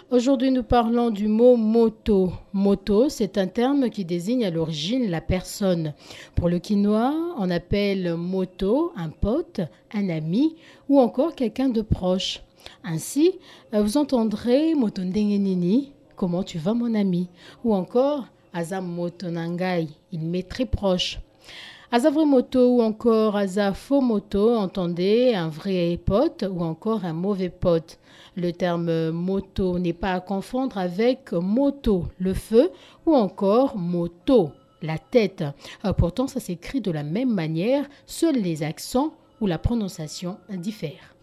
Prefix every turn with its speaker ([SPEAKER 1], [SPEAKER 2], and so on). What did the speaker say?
[SPEAKER 1] Aujourd'hui, nous parlons du mot moto. Moto, c'est un terme qui désigne à l'origine la personne. Pour le quinois, on appelle moto un pote, un ami ou encore quelqu'un de proche. Ainsi, vous entendrez moto ndenge nini, comment tu vas mon ami, ou encore aza moto nangai, il m'est très proche. Aza vrai moto ou encore aza faux moto, entendez un vrai pote ou encore un mauvais pote. Le terme moto n'est pas à confondre avec moto, le feu, ou encore moto, la tête. Pourtant, ça s'écrit de la même manière, seuls les accents ou la prononciation diffèrent.